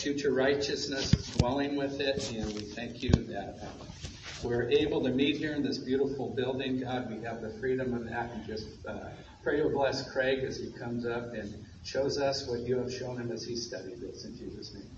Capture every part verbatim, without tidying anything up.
future righteousness dwelling with it, and we thank you that uh, we're able to meet here in this beautiful building. God, we have the freedom of that, and just uh, pray to bless Craig as he comes up and shows us what you have shown him as he studied this. In Jesus' name.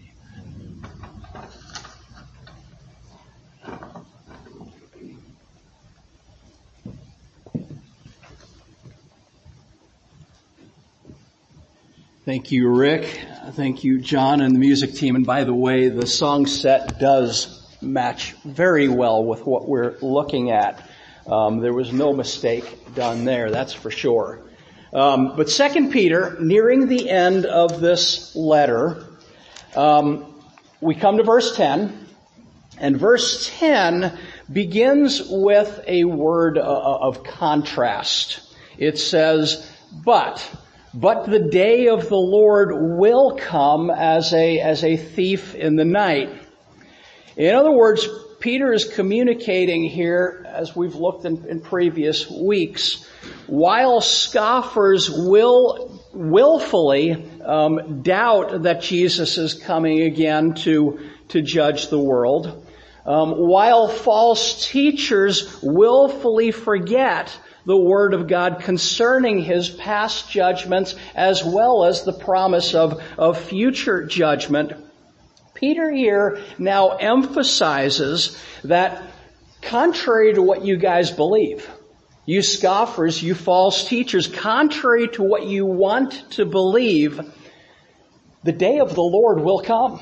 Thank you, Rick. Thank you, John and the music team. And by the way, the song set does match very well with what we're looking at. Um, there was no mistake done there, that's for sure. Um, but Second Peter, nearing the end of this letter, um, we come to verse ten, and verse ten begins with a word of contrast. It says, "But." But the day of the Lord will come as a, as a thief in the night. In other words, Peter is communicating here, as we've looked in, in previous weeks, while scoffers will willfully um, doubt that Jesus is coming again to, to judge the world, um, while false teachers willfully forget the Word of God concerning His past judgments as well as the promise of, of future judgment, Peter here now emphasizes that contrary to what you guys believe, you scoffers, you false teachers, contrary to what you want to believe, the day of the Lord will come.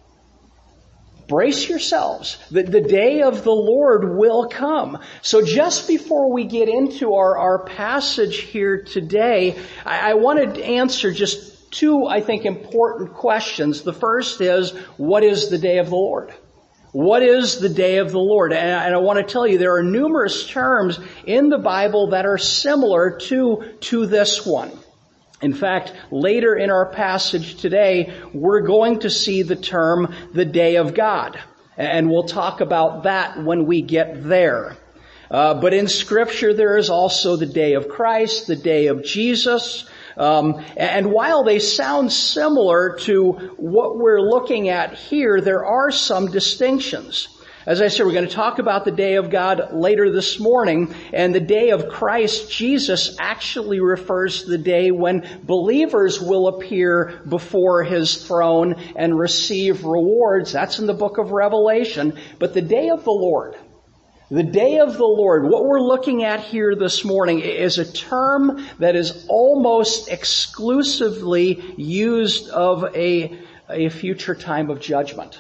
Brace yourselves. The, the day of the Lord will come. So just before we get into our, our passage here today, I, I wanted to answer just two, I think, important questions. The first is, what is the day of the Lord? What is the day of the Lord? And I, and I want to tell you, there are numerous terms in the Bible that are similar to, to this one. In fact, later in our passage today, we're going to see the term the day of God. And we'll talk about that when we get there. Uh, but in Scripture, there is also the day of Christ, the day of Jesus. Um, and while they sound similar to what we're looking at here, there are some distinctions. As I said, we're going to talk about the day of God later this morning, and the day of Christ Jesus actually refers to the day when believers will appear before His throne and receive rewards. That's in the book of Revelation. But the day of the Lord, the day of the Lord, what we're looking at here this morning is a term that is almost exclusively used of a, a future time of judgment.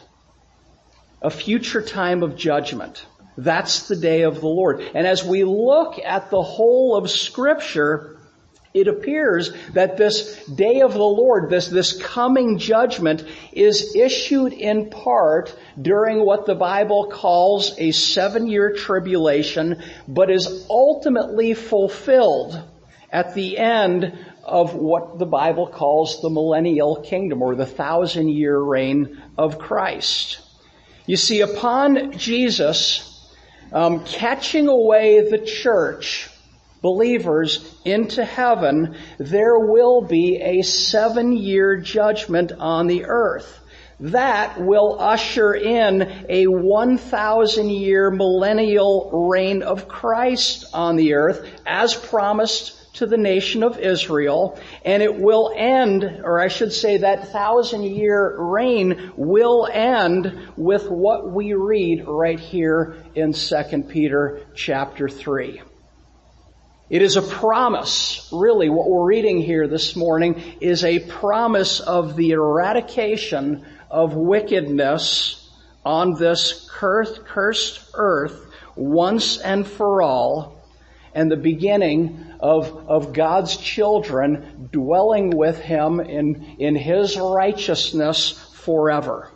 A future time of judgment. That's the day of the Lord. And as we look at the whole of Scripture, it appears that this day of the Lord, this, this coming judgment, is issued in part during what the Bible calls a seven-year tribulation, but is ultimately fulfilled at the end of what the Bible calls the millennial kingdom, or the thousand-year reign of Christ. You see, upon Jesus um, catching away the church, believers, into heaven, there will be a seven-year judgment on the earth. That will usher in a one thousand year millennial reign of Christ on the earth, as promised to the nation of Israel, and it will end, or I should say that thousand-year reign will end with what we read right here in Second Peter chapter three. It is a promise, really, what we're reading here this morning is a promise of the eradication of wickedness on this cursed, cursed earth once and for all, and the beginning of, of God's children dwelling with Him in, in His righteousness forever.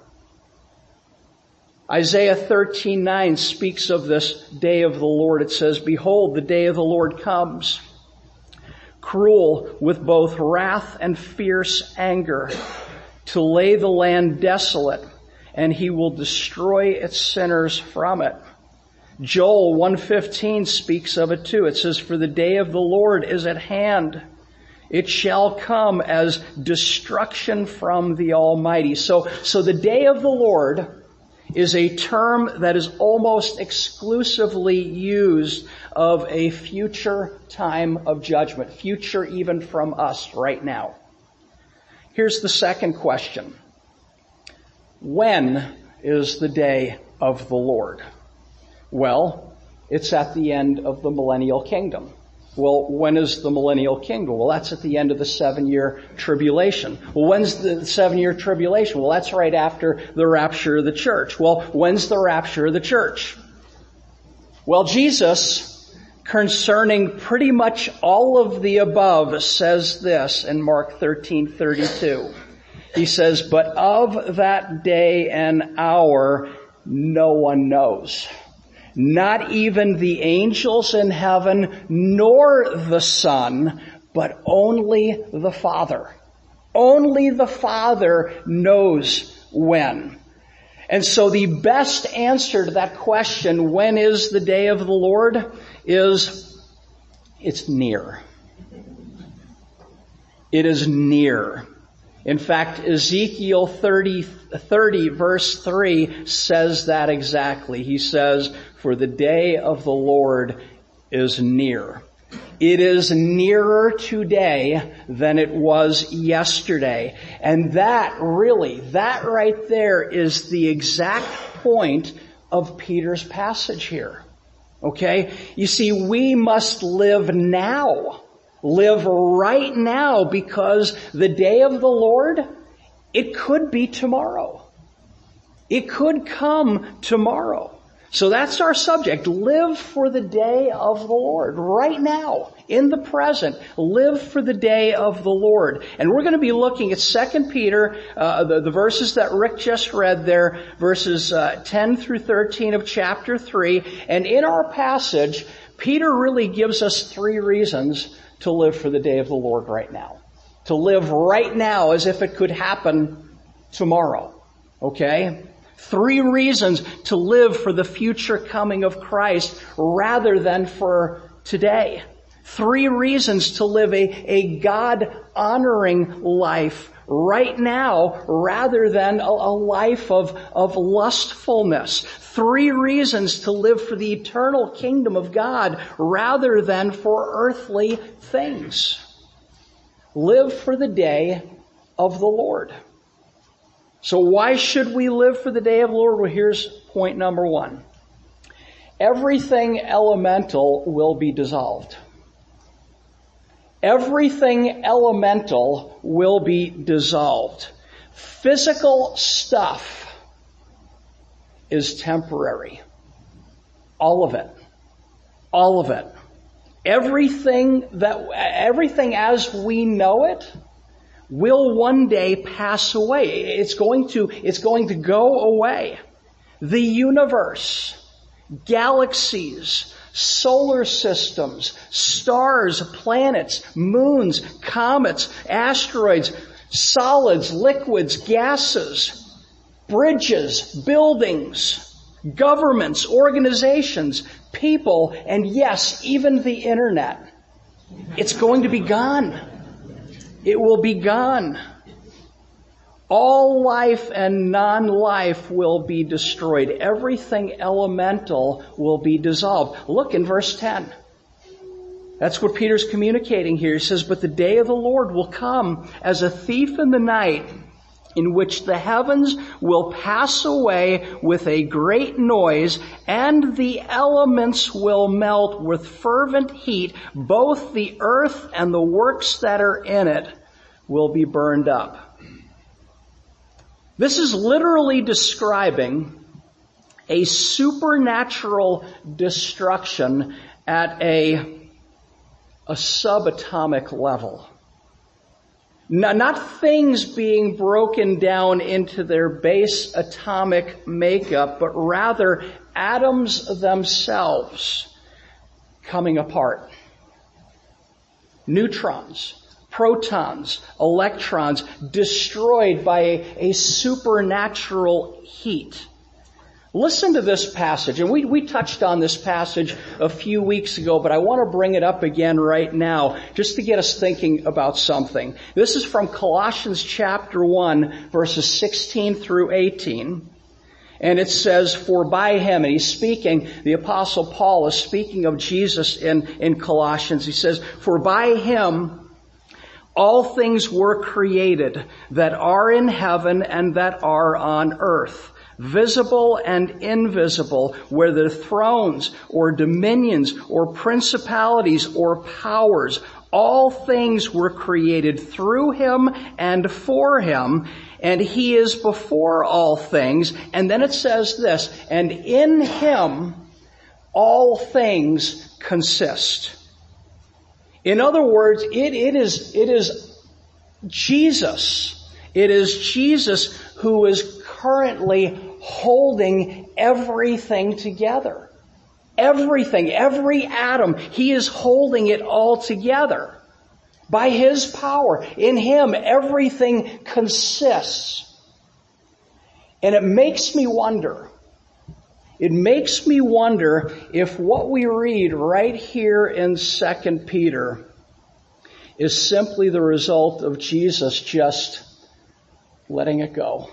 Isaiah thirteen nine speaks of this day of the Lord. It says, "Behold, the day of the Lord comes, cruel with both wrath and fierce anger, to lay the land desolate, and He will destroy its sinners from it." Joel one fifteen speaks of it too. It says, "For the day of the Lord is at hand. It shall come as destruction from the Almighty. So, so the day of the Lord is a term that is almost exclusively used of a future time of judgment, future even from us right now. Here's the second question. When is the day of the Lord? Well, it's at the end of the millennial kingdom. Well, when is the millennial kingdom? Well, that's at the end of the seven-year tribulation. Well, when's the seven-year tribulation? Well, that's right after the rapture of the church. Well, when's the rapture of the church? Well, Jesus, concerning pretty much all of the above, says this in Mark thirteen thirty-two. He says, "But of that day and hour, no one knows. Not even the angels in heaven, nor the Son, but only the Father." Only the Father knows when. And so the best answer to that question, when is the day of the Lord, is it's near. It is near. In fact, Ezekiel thirty, thirty verse three says that exactly. He says, "For the day of the Lord is near." It is nearer today than it was yesterday. And that really, that right there is the exact point of Peter's passage here. Okay? You see, we must live now. Live right now, because the day of the Lord, it could be tomorrow. It could come tomorrow. So that's our subject. Live for the day of the Lord. Right now, in the present, live for the day of the Lord. And we're going to be looking at Second Peter, uh, the, the verses that Rick just read there, verses uh, ten through thirteen of chapter three. And in our passage, Peter really gives us three reasons to live for the day of the Lord right now. To live right now as if it could happen tomorrow. Okay? Three reasons to live for the future coming of Christ rather than for today. Three reasons to live a, a God-honoring life right now rather than a, a life of, of lustfulness. Three reasons to live for the eternal kingdom of God rather than for earthly things. Live for the day of the Lord. So why should we live for the day of the Lord? Well, here's point number one. Everything elemental will be dissolved. Everything elemental will be dissolved. Physical stuff is temporary. All of it. All of it. Everything that, everything as we know it will one day pass away. It's going to, it's going to go away. The universe, galaxies, solar systems, stars, planets, moons, comets, asteroids, solids, liquids, gases, bridges, buildings, governments, organizations, people, and yes, even the internet. It's going to be gone. It will be gone. All life and non-life will be destroyed. Everything elemental will be dissolved. Look in verse ten. That's what Peter's communicating here. He says, "But the day of the Lord will come as a thief in the night, in which the heavens will pass away with a great noise, and the elements will melt with fervent heat. Both the earth and the works that are in it will be burned up." This is literally describing a supernatural destruction at a, a subatomic level. No, not things being broken down into their base atomic makeup, but rather atoms themselves coming apart. Neutrons, protons, electrons destroyed by a, a supernatural heat. Listen to this passage, and we, we touched on this passage a few weeks ago, but I want to bring it up again right now, just to get us thinking about something. This is from Colossians chapter one, verses sixteen through eighteen. And it says, for by him, and he's speaking, the Apostle Paul is speaking of Jesus in, in Colossians. He says, for by him all things were created that are in heaven and that are on earth, visible and invisible, whether thrones or dominions or principalities or powers. All things were created through him and for him, and he is before all things. And then it says this, and in him all things consist. In other words, it, it is, it is Jesus. It is Jesus who is currently holding everything together. Everything, every atom, he is holding it all together. By his power, in him, everything consists. And it makes me wonder, it makes me wonder if what we read right here in Second Peter is simply the result of Jesus just letting it go.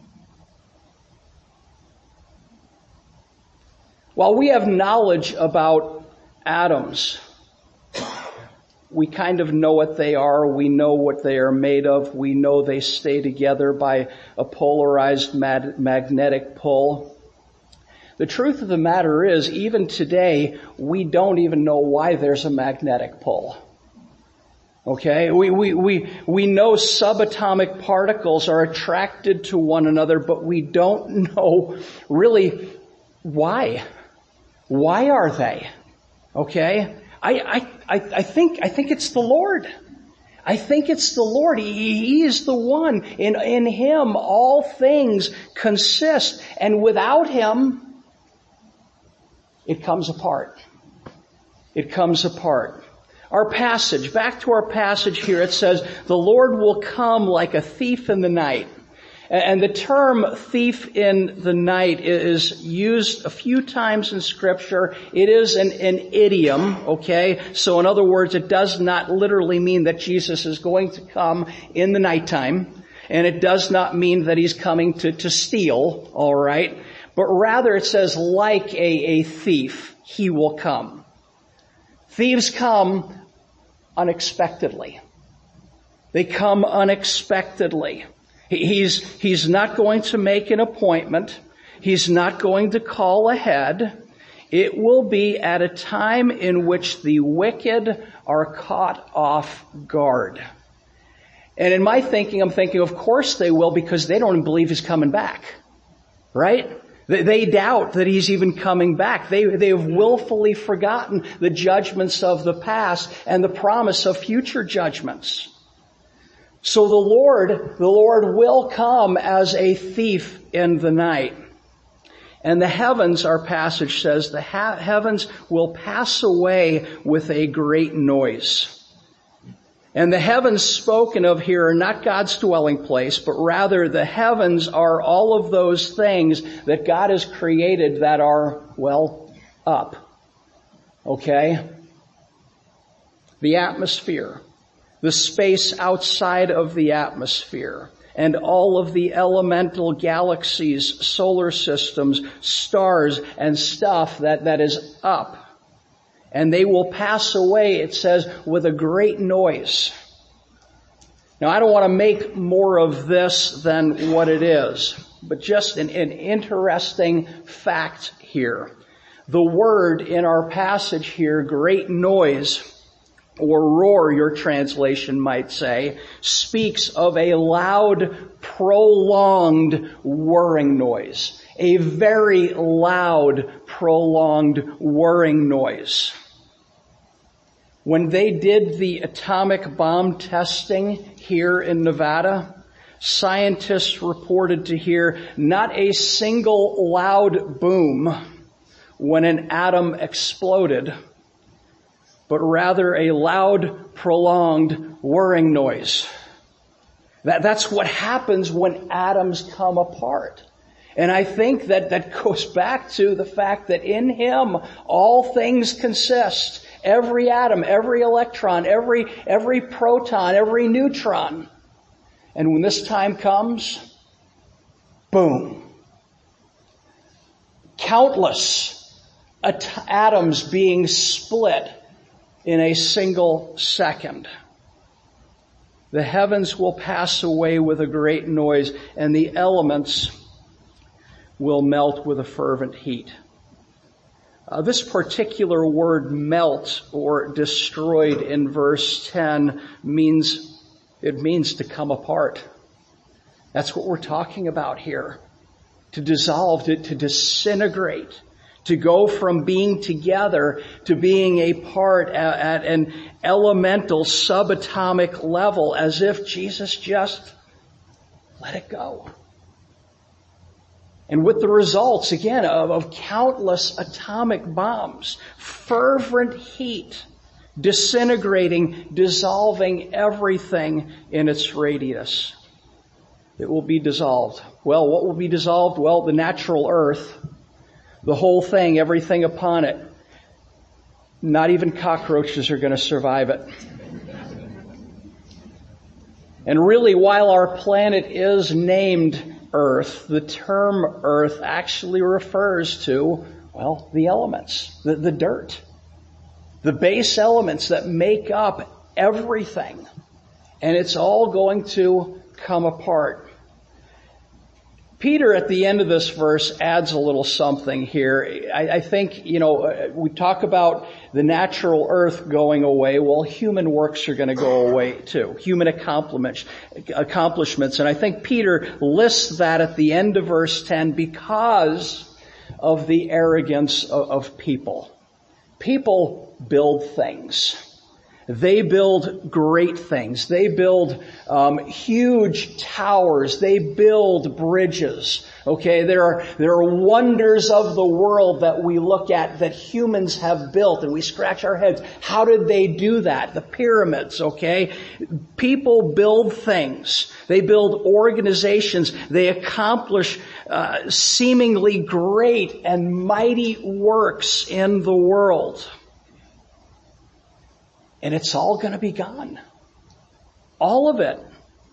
While we have knowledge about atoms, we kind of know what they are. We know what they are made of. We know they stay together by a polarized mag- magnetic pull. The truth of the matter is, even today, we don't even know why there's a magnetic pull. Okay? We, we, we, we know subatomic particles are attracted to one another, but we don't know really why. Why are they? Okay? I, I, I think, I think it's the Lord. I think it's the Lord. He, he is the one. In, in him, all things consist. And without him, it comes apart. It comes apart. Our passage, back to our passage here, it says, the Lord will come like a thief in the night. And the term thief in the night is used a few times in Scripture. It is an, an idiom, okay? So in other words, it does not literally mean that Jesus is going to come in the nighttime. And it does not mean that he's coming to, to steal, all right? But rather it says, like a, a thief, he will come. Thieves come unexpectedly. They come unexpectedly. He's, he's not going to make an appointment. He's not going to call ahead. It will be at a time in which the wicked are caught off guard. And in my thinking, I'm thinking, of course they will, because they don't even believe he's coming back. Right? They, they doubt that he's even coming back. They, they have willfully forgotten the judgments of the past and the promise of future judgments. So the Lord, the Lord will come as a thief in the night. And the heavens, our passage says, the ha- heavens will pass away with a great noise. And the heavens spoken of here are not God's dwelling place, but rather the heavens are all of those things that God has created that are, well, up. Okay? The atmosphere. The space outside of the atmosphere, and all of the elemental galaxies, solar systems, stars, and stuff that, that is up. And they will pass away, it says, with a great noise. Now, I don't want to make more of this than what it is, but just an, an interesting fact here. The word in our passage here, great noise, or roar, your translation might say, speaks of a loud, prolonged whirring noise. A very loud, prolonged whirring noise. When they did the atomic bomb testing here in Nevada, scientists reported to hear not a single loud boom when an atom exploded, but rather a loud, prolonged whirring noise. That, that's what happens when atoms come apart. And I think that that goes back to the fact that in Him all things consist. Every atom, every electron, every, every proton, every neutron. And when this time comes, boom. Countless at- atoms being split in a single second. The heavens will pass away with a great noise, and the elements will melt with a fervent heat. Uh, this particular word melt or destroyed in verse ten means, it means to come apart. That's what we're talking about here. To dissolve, to, to disintegrate, to go from being together to being apart at, at an elemental subatomic level, as if Jesus just let it go. And with the results, again, of, of countless atomic bombs, fervent heat, disintegrating, dissolving everything in its radius. It will be dissolved. Well, what will be dissolved? Well, the natural earth, the whole thing, everything upon it. Not even cockroaches are going to survive it. And really, while our planet is named Earth, the term Earth actually refers to, well, the elements, the, the dirt, the base elements that make up everything. And it's all going to come apart. Peter, at the end of this verse, adds a little something here. I, I think, you know, we talk about the natural earth going away. Well, human works are going to go away too. Human accomplishments. accomplishments. And I think Peter lists that at the end of verse ten because of the arrogance of, of people. People build things. They build great things. They build um, huge towers. They build bridges. Okay, there are there are wonders of the world that we look at that humans have built, and we scratch our heads. How did they do that? The pyramids. Okay, people build things. They build organizations. They accomplish uh, seemingly great and mighty works in the world. And it's all going to be gone. All of it.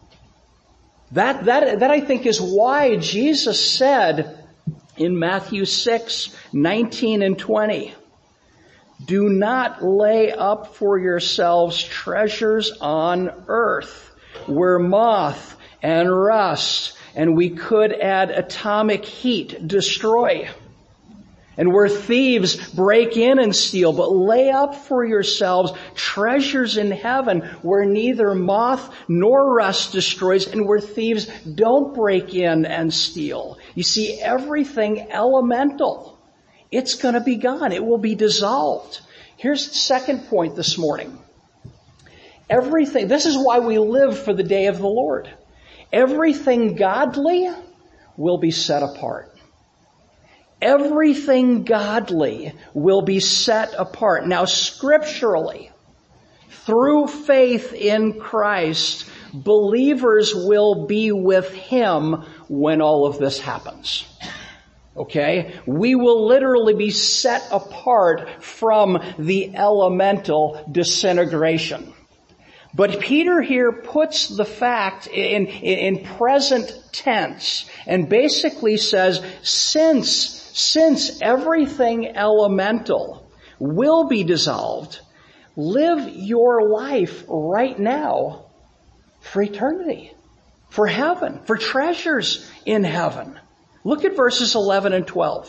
That, that, that I think is why Jesus said in Matthew six, nineteen and twenty, do not lay up for yourselves treasures on earth where moth and rust, and we could add atomic heat, destroy. And where thieves break in and steal, but lay up for yourselves treasures in heaven where neither moth nor rust destroys and where thieves don't break in and steal. You see, everything elemental, it's going to be gone. It will be dissolved. Here's the second point this morning. Everything, this is why we live for the day of the Lord. Everything godly will be set apart. Everything godly will be set apart. Now, scripturally, through faith in Christ, believers will be with Him when all of this happens. Okay? We will literally be set apart from the elemental disintegration. But Peter here puts the fact in, in, in present tense and basically says, since Since everything elemental will be dissolved, live your life right now for eternity, for heaven, for treasures in heaven. Look at verses eleven and twelve.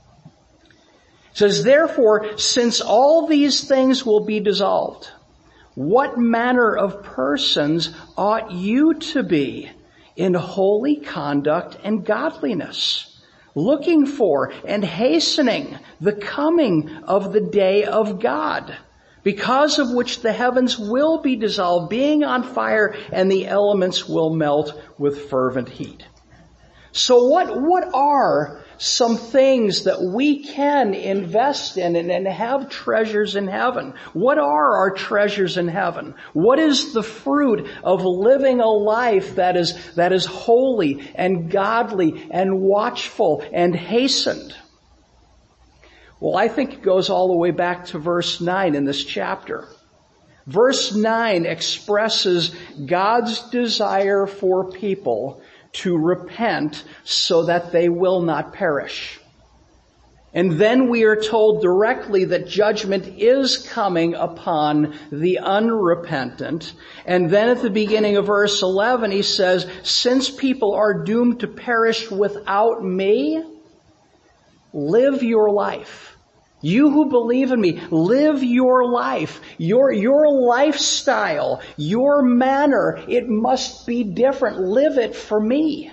It says, therefore, since all these things will be dissolved, what manner of persons ought you to be in holy conduct and godliness, looking for and hastening the coming of the day of God, because of which the heavens will be dissolved, being on fire, and the elements will melt with fervent heat. So what, what are some things that we can invest in and, and have treasures in heaven. What are our treasures in heaven? What is the fruit of living a life that is, that is holy and godly and watchful and hastened? Well, I think it goes all the way back to verse nine in this chapter. Verse nine expresses God's desire for people to repent so that they will not perish. And then we are told directly that judgment is coming upon the unrepentant. And then at the beginning of verse eleven, he says, since people are doomed to perish without me, live your life. You who believe in me, live your life. Your, your lifestyle, your manner, it must be different. Live it for me.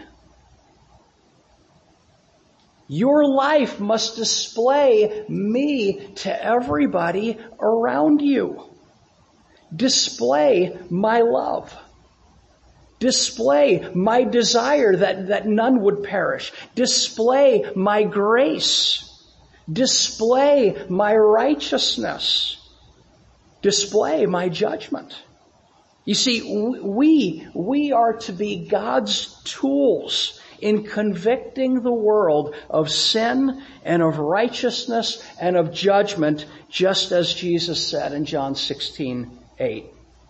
Your life must display me to everybody around you. Display my love. Display my desire that, that none would perish. Display my grace. Display my righteousness. Display my judgment. You see, we, we are to be God's tools in convicting the world of sin and of righteousness and of judgment, just as Jesus said in John sixteen eight.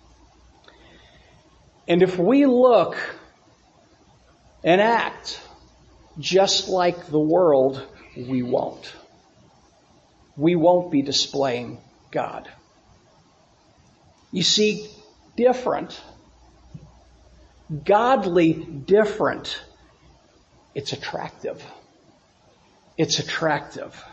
And if we look and act just like the world, we won't. We won't be displaying God. You see, different, godly different, it's attractive. It's attractive.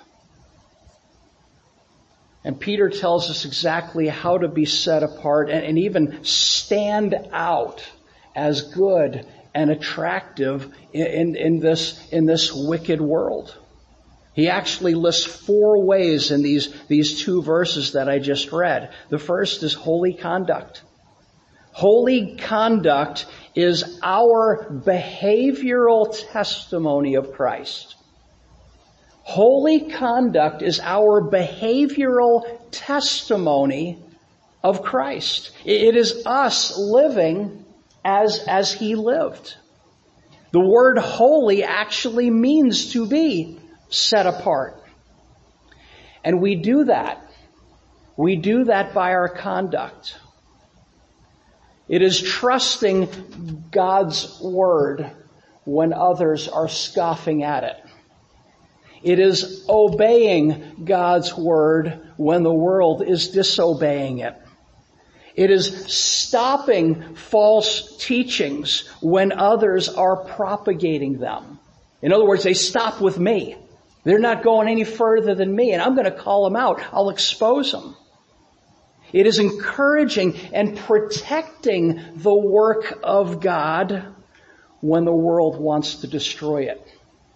And Peter tells us exactly how to be set apart and, and even stand out as good and attractive in, in, in this, in this wicked world. He actually lists four ways in these, these two verses that I just read. The first is holy conduct. Holy conduct is our behavioral testimony of Christ. Holy conduct is our behavioral testimony of Christ. It is us living as, as He lived. The word holy actually means to be set apart. And we do that. We do that by our conduct. It is trusting God's word when others are scoffing at it. It is obeying God's word when the world is disobeying it. It is stopping false teachings when others are propagating them. In other words, they stop with me. They're not going any further than me, and I'm going to call them out. I'll expose them. It is encouraging and protecting the work of God when the world wants to destroy it.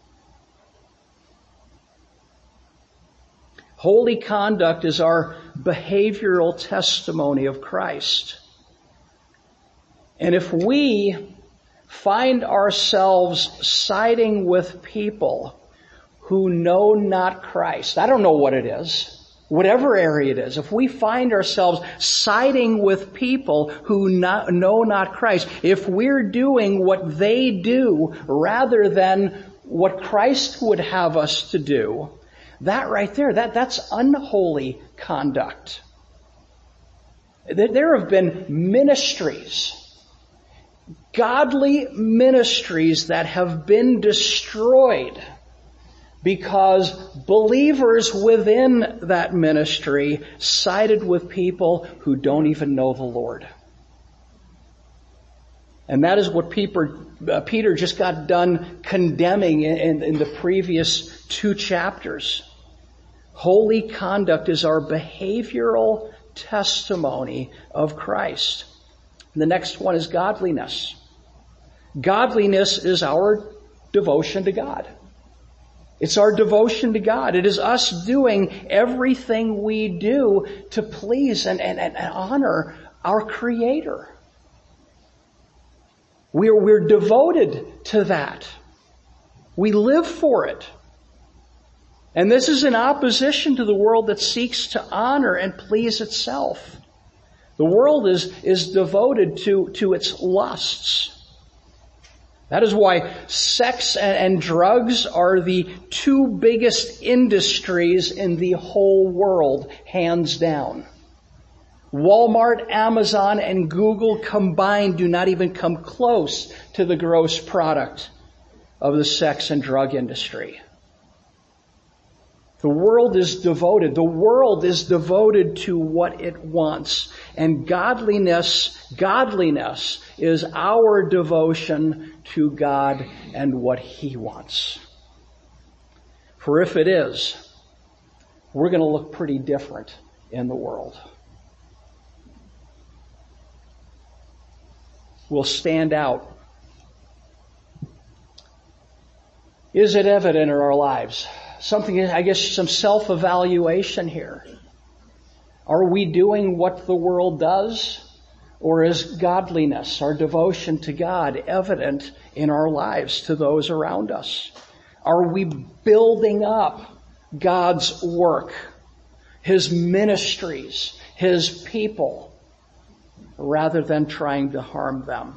Holy conduct is our behavioral testimony of Christ. And if we find ourselves siding with people who know not Christ, I don't know what it is, whatever area it is, if we find ourselves siding with people who not, know not Christ, if we're doing what they do rather than what Christ would have us to do, that right there, that, that's unholy conduct. There have been ministries, godly ministries that have been destroyed because believers within that ministry sided with people who don't even know the Lord. And that is what Peter, uh, Peter just got done condemning in, in, in the previous two chapters. Holy conduct is our behavioral testimony of Christ. The next one is godliness. Godliness is our devotion to God. It's our devotion to God. It is us doing everything we do to please and, and, and honor our Creator. We're, we're devoted to that. We live for it. And this is in opposition to the world that seeks to honor and please itself. The world is, is devoted to, to its lusts. That is why sex and, and drugs are the two biggest industries in the whole world, hands down. Walmart, Amazon, and Google combined do not even come close to the gross product of the sex and drug industry. The world is devoted. The world is devoted to what it wants. And godliness, godliness is our devotion to God and what He wants. For if it is, we're going to look pretty different in the world. We'll stand out. Is it evident in our lives? Something, I guess, some self-evaluation here. Are we doing what the world does? Or is godliness, our devotion to God, evident in our lives to those around us? Are we building up God's work, His ministries, His people, rather than trying to harm them?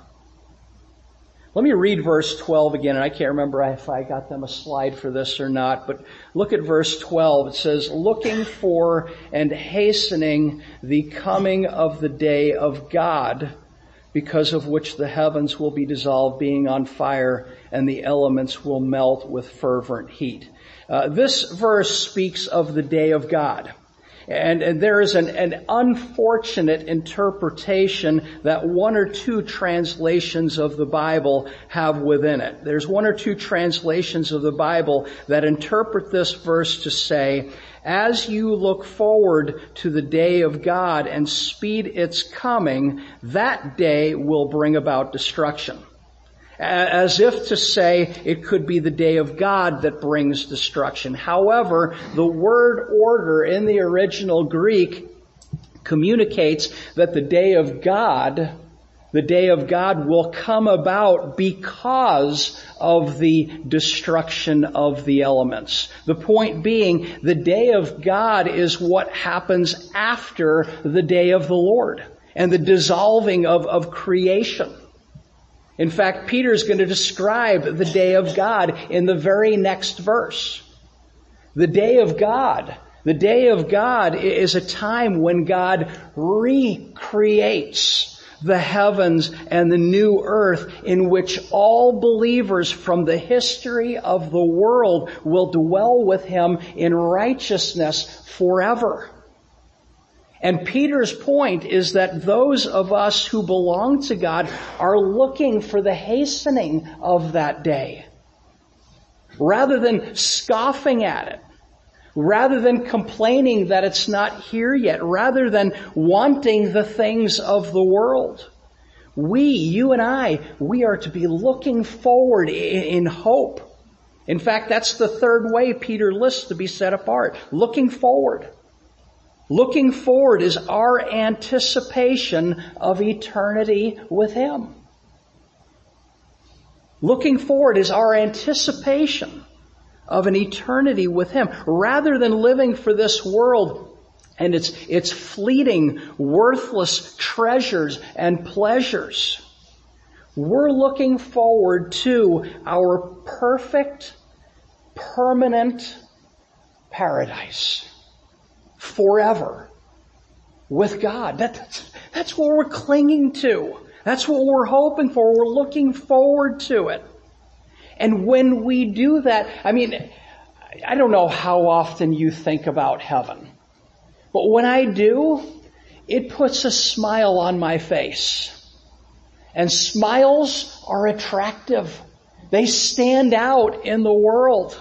Let me read verse twelve again, and I can't remember if I got them a slide for this or not, but look at verse twelve. It says, looking for and hastening the coming of the day of God, because of which the heavens will be dissolved, being on fire, and the elements will melt with fervent heat. Uh, this verse speaks of the day of God. And, and there is an, an unfortunate interpretation that one or two translations of the Bible have within it. There's one or two translations of the Bible that interpret this verse to say, as you look forward to the day of God and speed its coming, that day will bring about destruction. As if to say it could be the day of God that brings destruction. However, the word order in the original Greek communicates that the day of God, the day of God will come about because of the destruction of the elements. The point being, the day of God is what happens after the day of the Lord and the dissolving of, of creation. In fact, Peter is going to describe the day of God in the very next verse. The day of God. The day of God is a time when God recreates the heavens and the new earth, in which all believers from the history of the world will dwell with Him in righteousness forever. And Peter's point is that those of us who belong to God are looking for the hastening of that day. Rather than scoffing at it, rather than complaining that it's not here yet, rather than wanting the things of the world, we, you and I, we are to be looking forward in hope. In fact, that's the third way Peter lists to be set apart. Looking forward. Looking forward is our anticipation of eternity with Him. Looking forward is our anticipation of an eternity with Him, rather than living for this world and its, its fleeting, worthless treasures and pleasures. We're looking forward to our perfect, permanent paradise. Forever with God. That, that's, that's what we're clinging to. That's what we're hoping for. We're looking forward to it. And when we do that, I mean, I don't know how often you think about heaven, but when I do, it puts a smile on my face. And smiles are attractive. They stand out in the world.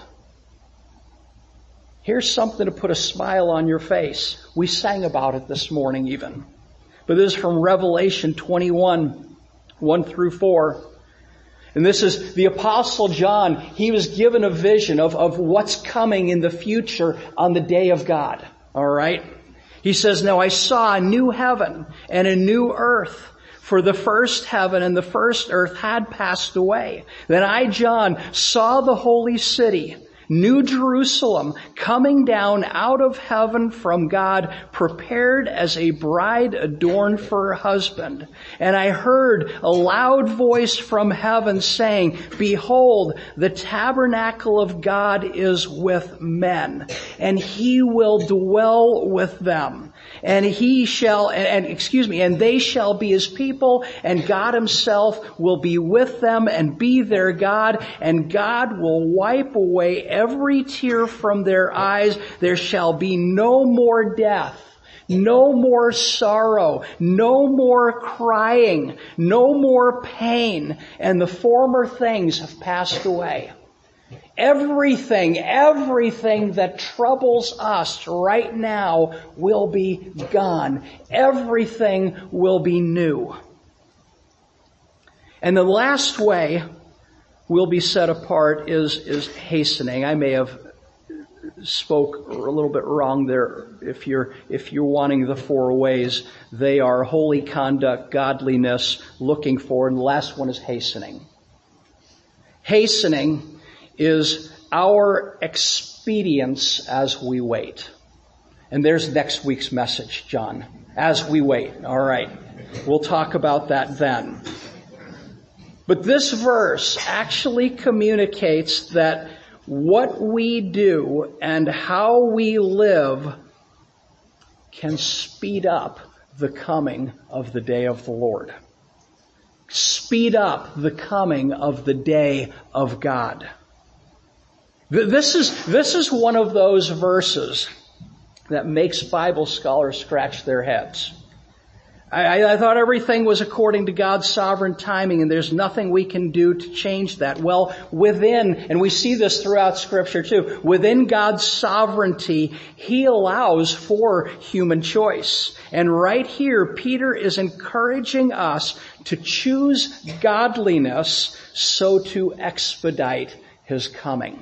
Here's something to put a smile on your face. We sang about it this morning even. But this is from Revelation twenty-one, one through four. And this is the Apostle John. He was given a vision of, of what's coming in the future on the day of God. All right? He says, now I saw a new heaven and a new earth. For the first heaven and the first earth had passed away. Then I, John, saw the holy city, New Jerusalem, coming down out of heaven from God, prepared as a bride adorned for her husband. And I heard a loud voice from heaven saying, Behold, the tabernacle of God is with men, and he will dwell with them. And he shall, and, and excuse me, and they shall be his people, and God himself will be with them and be their God, and God will wipe away every tear from their eyes. There shall be no more death, no more sorrow, no more crying, no more pain, and the former things have passed away. Everything, everything that troubles us right now will be gone. Everything will be new. And the last way we'll be set apart is, is hastening. I may have spoke a little bit wrong there. If you're, if you're wanting the four ways, they are holy conduct, godliness, looking forward, and the last one is hastening. Hastening is our expedience as we wait. And there's next week's message, John. As we wait. All right. We'll talk about that then. But this verse actually communicates that what we do and how we live can speed up the coming of the day of the Lord. Speed up the coming of the day of God. This is, this is one of those verses that makes Bible scholars scratch their heads. I, I thought everything was according to God's sovereign timing, and there's nothing we can do to change that. Well, within, and we see this throughout Scripture too, within God's sovereignty, He allows for human choice. And right here, Peter is encouraging us to choose godliness so to expedite His coming.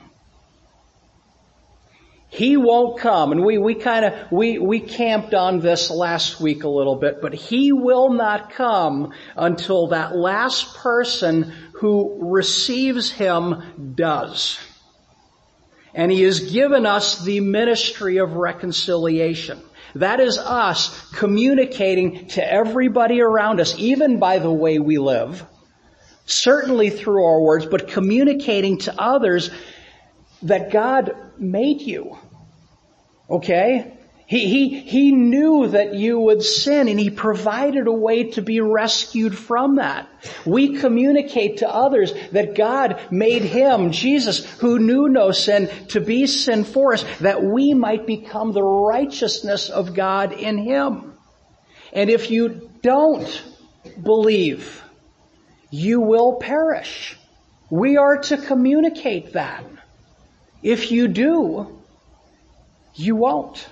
He won't come, and we, we kind of, we, we camped on this last week a little bit, but He will not come until that last person who receives Him does. And He has given us the ministry of reconciliation. That is us communicating to everybody around us, even by the way we live, certainly through our words, but communicating to others that God made you. Okay? He, he, he knew that you would sin, and He provided a way to be rescued from that. We communicate to others that God made Him, Jesus, who knew no sin, to be sin for us, that we might become the righteousness of God in Him. And if you don't believe, you will perish. We are to communicate that. If you do, you won't.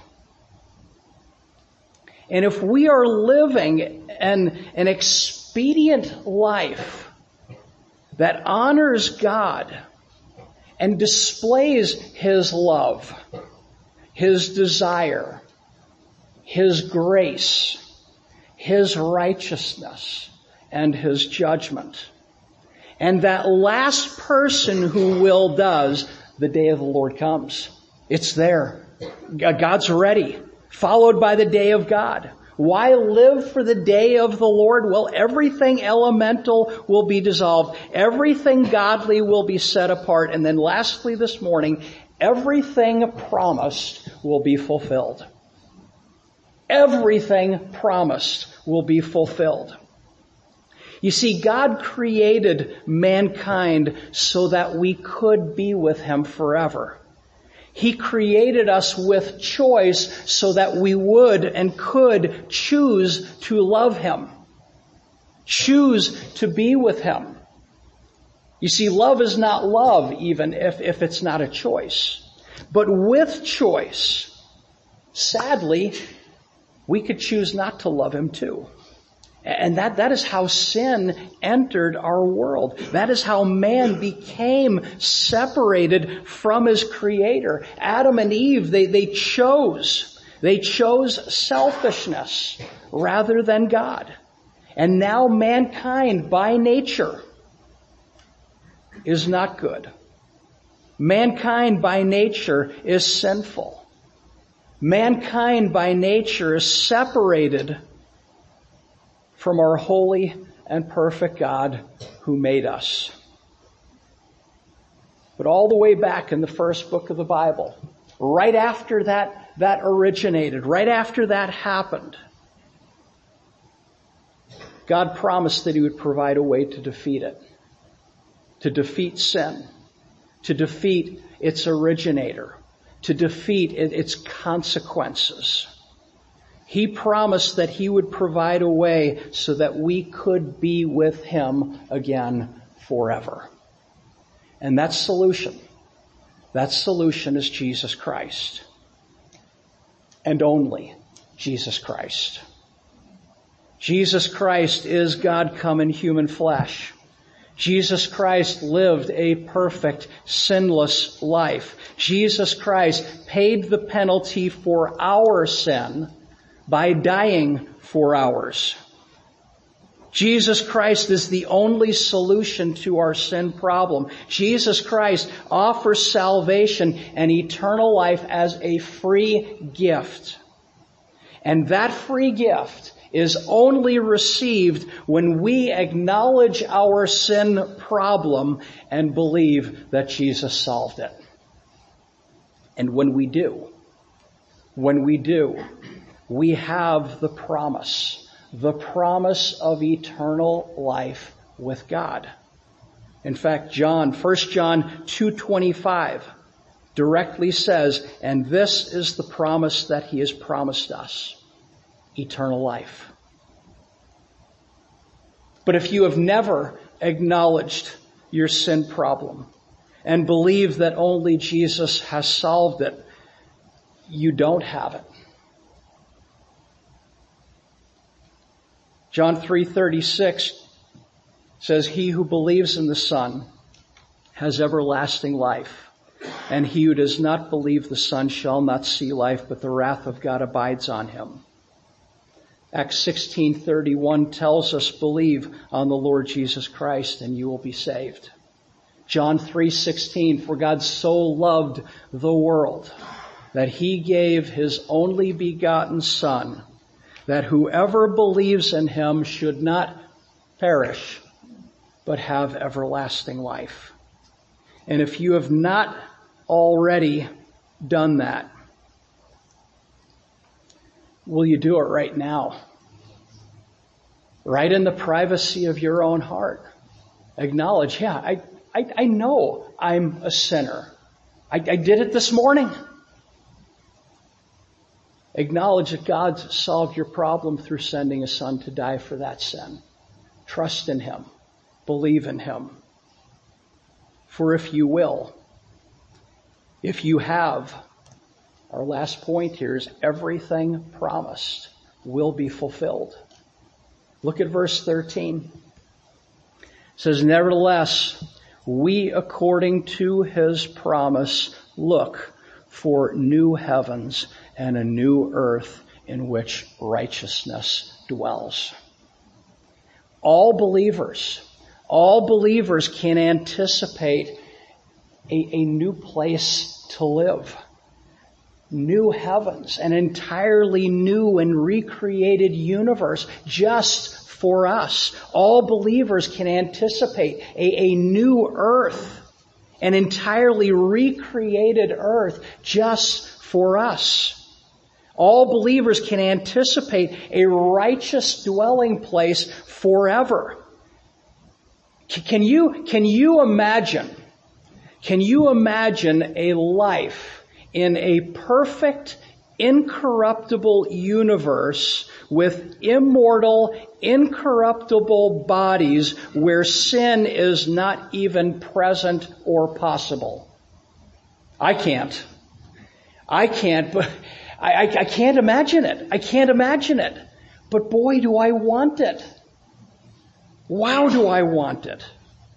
And if we are living an, an expedient life that honors God and displays His love, His desire, His grace, His righteousness, and His judgment, and that last person who will does, the day of the Lord comes. It's there. God's ready. Followed by the day of God. Why live for the day of the Lord? Well, everything elemental will be dissolved. Everything godly will be set apart. And then lastly this morning, everything promised will be fulfilled. Everything promised will be fulfilled. You see, God created mankind so that we could be with Him forever. He created us with choice so that we would and could choose to love Him. Choose to be with Him. You see, love is not love even if, if it's not a choice. But with choice, sadly, we could choose not to love Him too. And that, that is how sin entered our world. That is how man became separated from his Creator. Adam and Eve, they, they chose. They chose selfishness rather than God. And now mankind by nature is not good. Mankind by nature is sinful. Mankind by nature is separated from our holy and perfect God who made us. But all the way back in the first book of the Bible, right after that, that originated, right after that happened, God promised that He would provide a way to defeat it, to defeat sin, to defeat its originator, to defeat its consequences. He promised that He would provide a way so that we could be with Him again forever. And that solution, that solution is Jesus Christ. And only Jesus Christ. Jesus Christ is God come in human flesh. Jesus Christ lived a perfect, sinless life. Jesus Christ paid the penalty for our sin by dying for ours. Jesus Christ is the only solution to our sin problem. Jesus Christ offers salvation and eternal life as a free gift. And that free gift is only received when we acknowledge our sin problem and believe that Jesus solved it. And when we do, when we do, we have the promise, the promise of eternal life with God. In fact, John, First John two twenty-five directly says, and this is the promise that He has promised us, eternal life. But if you have never acknowledged your sin problem and believe that only Jesus has solved it, you don't have it. John three thirty-six says, he who believes in the Son has everlasting life, and he who does not believe the Son shall not see life, but the wrath of God abides on him. Acts sixteen thirty-one tells us, believe on the Lord Jesus Christ and you will be saved. John three sixteen, for God so loved the world that He gave His only begotten Son, that whoever believes in Him should not perish, but have everlasting life. And if you have not already done that, will you do it right now? Right in the privacy of your own heart. Acknowledge, yeah, I, I, I know I'm a sinner. I, I did it this morning. Acknowledge that God solved your problem through sending His Son to die for that sin. Trust in Him. Believe in Him. For if you will, if you have, our last point here is everything promised will be fulfilled. Look at verse thirteen. It says, nevertheless, we according to His promise look for new heavens and a new earth in which righteousness dwells. All believers, all believers can anticipate a, a new place to live. New heavens, an entirely new and recreated universe just for us. All believers can anticipate a, a new earth, an entirely recreated earth just for us. All believers can anticipate a righteous dwelling place forever. Can you, can you imagine, can you imagine a life in a perfect, incorruptible universe with immortal, incorruptible bodies where sin is not even present or possible? I can't. I can't, but I, I, I can't imagine it. I can't imagine it. But boy, do I want it. Wow, do I want it.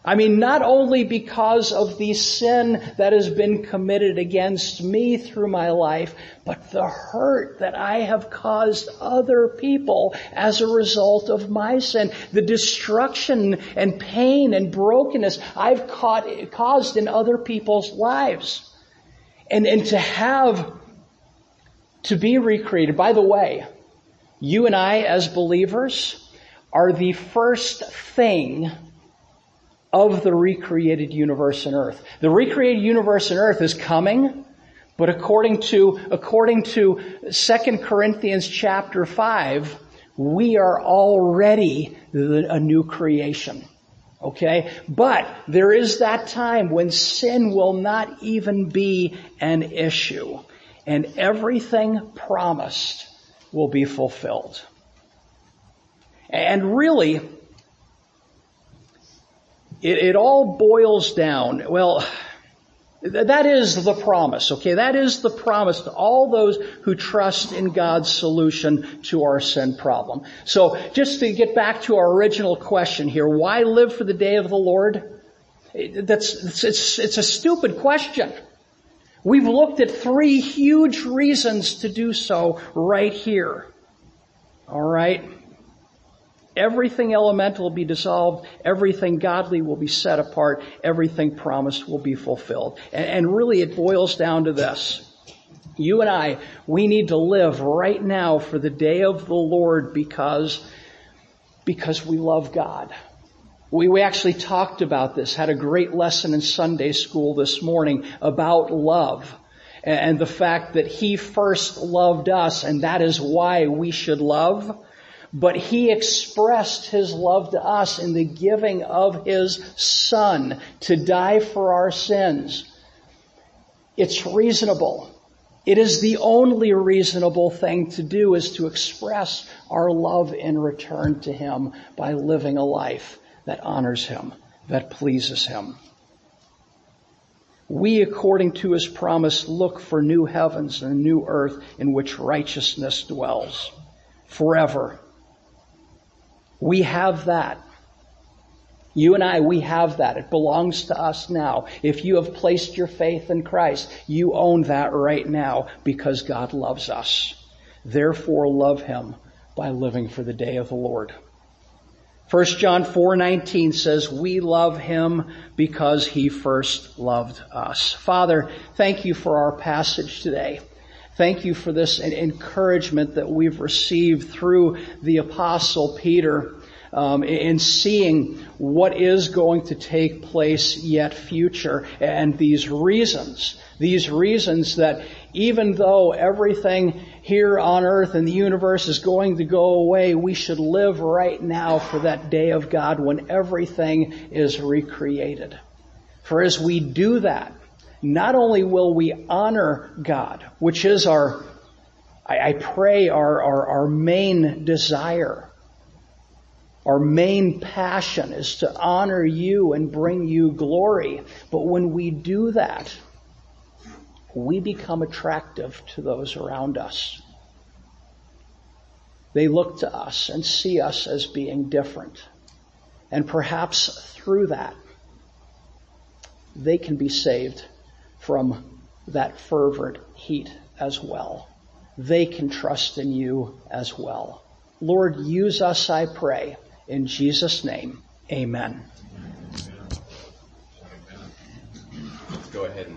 I mean, not only because of the sin that has been committed against me through my life, but the hurt that I have caused other people as a result of my sin. The destruction and pain and brokenness I've caught, caused in other people's lives. And, and to have, to be recreated. By the way, you and I as believers are the first thing of the recreated universe and earth. The recreated universe and earth is coming, but according to, according to Second Corinthians chapter five, we are already a new creation. Okay? But there is that time when sin will not even be an issue, and everything promised will be fulfilled. And really, It, it all boils down, well, th- that is the promise, okay? That is the promise to all those who trust in God's solution to our sin problem. So just to get back to our original question here, why live for the day of the Lord? That's, it's, it's, it's a stupid question. We've looked at three huge reasons to do so right here. All right? Everything elemental will be dissolved. Everything godly will be set apart. Everything promised will be fulfilled. And, and really it boils down to this. You and I, we need to live right now for the day of the Lord because, because we love God. We, we actually talked about this, had a great lesson in Sunday school this morning about love. And, and the fact that He first loved us, and that is why we should love. But He expressed His love to us in the giving of His Son to die for our sins. It's reasonable. It is the only reasonable thing to do, is to express our love in return to Him by living a life that honors Him, that pleases Him. We, according to His promise, look for new heavens and a new earth in which righteousness dwells forever. We have that. You and I, we have that. It belongs to us now. If you have placed your faith in Christ, you own that right now because God loves us. Therefore, love Him by living for the day of the Lord. First John four nineteen says, we love Him because He first loved us. Father, thank You for our passage today. Thank You for this encouragement that we've received through the Apostle Peter um, in seeing what is going to take place yet future, and these reasons, these reasons that even though everything here on earth and the universe is going to go away, we should live right now for that day of God when everything is recreated. For as we do that, not only will we honor God, which is our, I, I pray, our, our, our main desire, our main passion is to honor You and bring You glory. But when we do that, we become attractive to those around us. They look to us and see us as being different. And perhaps through that, they can be saved from that fervent heat as well. They can trust in You as well. Lord, use us, I pray. In Jesus' name, amen. Let's go ahead and